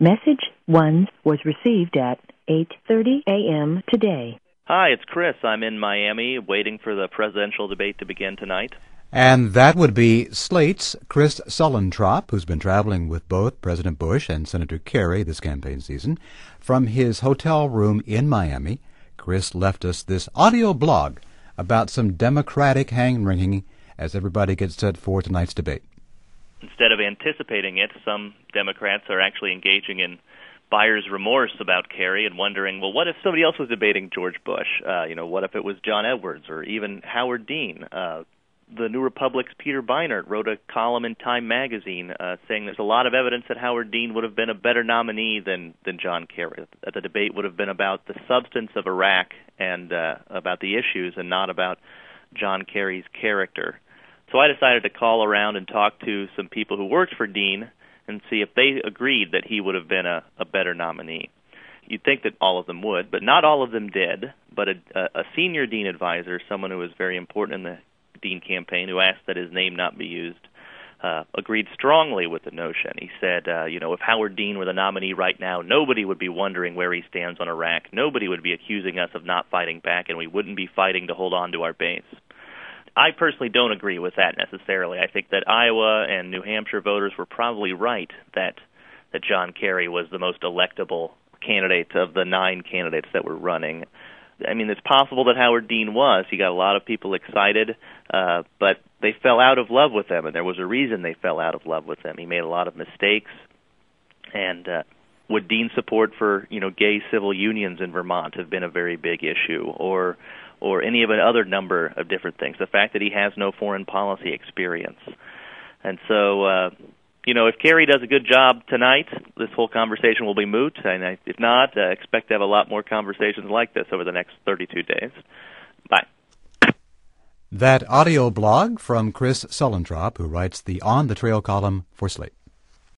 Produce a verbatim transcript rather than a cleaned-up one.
Message one was received at eight thirty a.m. today. Hi, it's Chris. I'm in Miami waiting for the presidential debate to begin tonight. And that would be Slate's Chris Suellentrop, who's been traveling with both President Bush and Senator Kerry this campaign season. From his hotel room in Miami, Chris left us this audio blog about some Democratic hand-wringing as everybody gets set for tonight's debate. Instead of anticipating it, some Democrats are actually engaging in buyer's remorse about Kerry and wondering, well, what if somebody else was debating George Bush? Uh, you know, what if it was John Edwards or even Howard Dean? Uh, the New Republic's Peter Beinart wrote a column in Time magazine uh, saying there's a lot of evidence that Howard Dean would have been a better nominee than, than John Kerry, that the debate would have been about the substance of Iraq and uh, about the issues and not about John Kerry's character. So I decided to call around and talk to some people who worked for Dean and see if they agreed that he would have been a, a better nominee. You'd think that all of them would, but not all of them did. But a, a senior Dean advisor, someone who was very important in the Dean campaign, who asked that his name not be used, uh, agreed strongly with the notion. He said, uh, you know, if Howard Dean were the nominee right now, nobody would be wondering where he stands on Iraq. Nobody would be accusing us of not fighting back, and we wouldn't be fighting to hold on to our base. I personally don't agree with that necessarily. I think that Iowa and New Hampshire voters were probably right that that John Kerry was the most electable candidate of the nine candidates that were running. I mean, it's possible that Howard Dean was. He got a lot of people excited, uh, but they fell out of love with him, and there was a reason they fell out of love with him. He made a lot of mistakes, and uh, would Dean's support for, you know, gay civil unions in Vermont have been a very big issue, or or any of an other number of different things. The fact that he has no foreign policy experience. And so, uh, you know, if Kerry does a good job tonight, this whole conversation will be moot. And I, if not, uh, expect to have a lot more conversations like this over the next thirty-two days. Bye. That audio blog from Chris Suellentrop, who writes the On the Trail column for Slate.